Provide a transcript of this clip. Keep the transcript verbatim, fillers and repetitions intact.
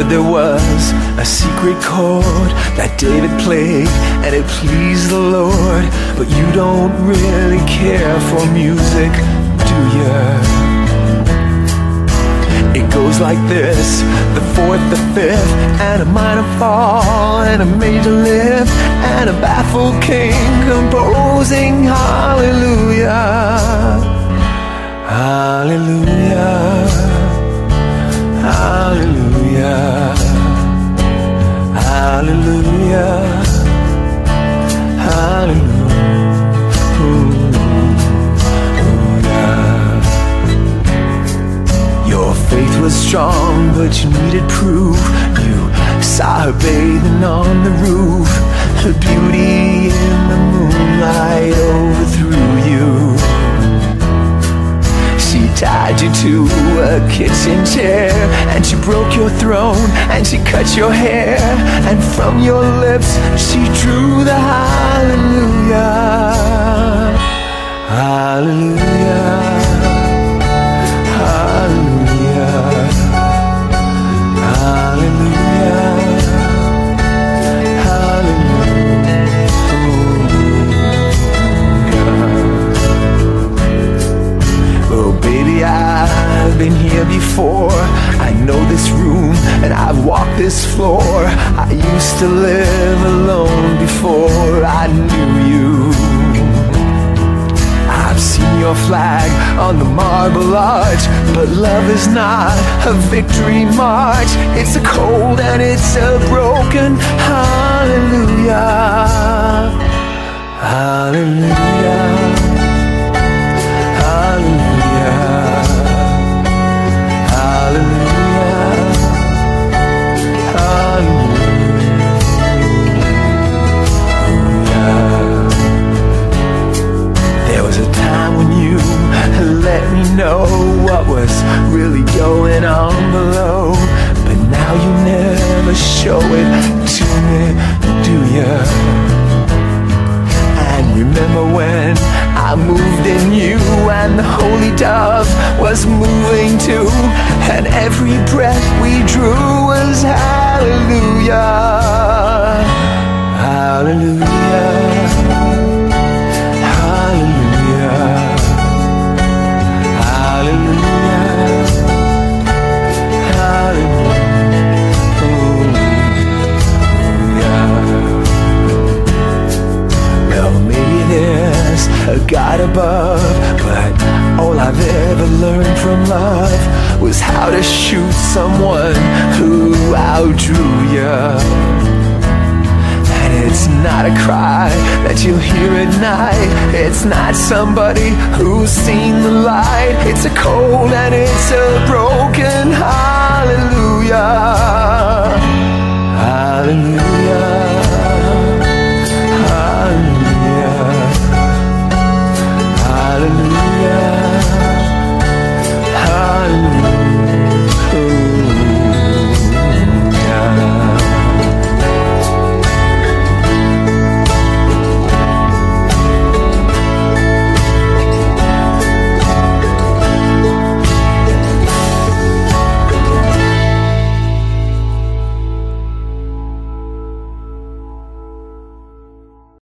heard there was a secret chord that David played and it pleased the Lord. But you don't really care for music, do ya? It goes like this: the fourth, the fifth, and a minor fall, and a major lift, and a baffled king composing hallelujah, hallelujah, hallelujah, hallelujah, hallelujah. Your faith was strong, but you needed proof. You saw her bathing on the roof. Her beauty in the moonlight overthrew you. She tied you to a kitchen chair, and she broke your throne, and she cut your hair, and from your lips she drew the hallelujah, hallelujah, hallelujah, hallelujah, hallelujah. Oh baby, I've been here before. I know this room and I've walked this floor. I used to live alone before I knew you. I've seen your flag on the marble arch, but love is not a victory march. It's a cold and it's a broken hallelujah, hallelujah, hallelujah, hallelujah, hallelujah. There was a time when you let me know what was really going on below, but now you never show it to me, do ya? And remember when I moved in you and the holy dove was moving too, and every breath we drew was hallelujah, hallelujah, hallelujah, hallelujah. Well, maybe there's a God above, but all I've ever learned from love was how to shoot someone who outdrew ya. And it's not a cry that you'll hear at night. It's not somebody who's seen the light. It's a cold and it's a broken hallelujah,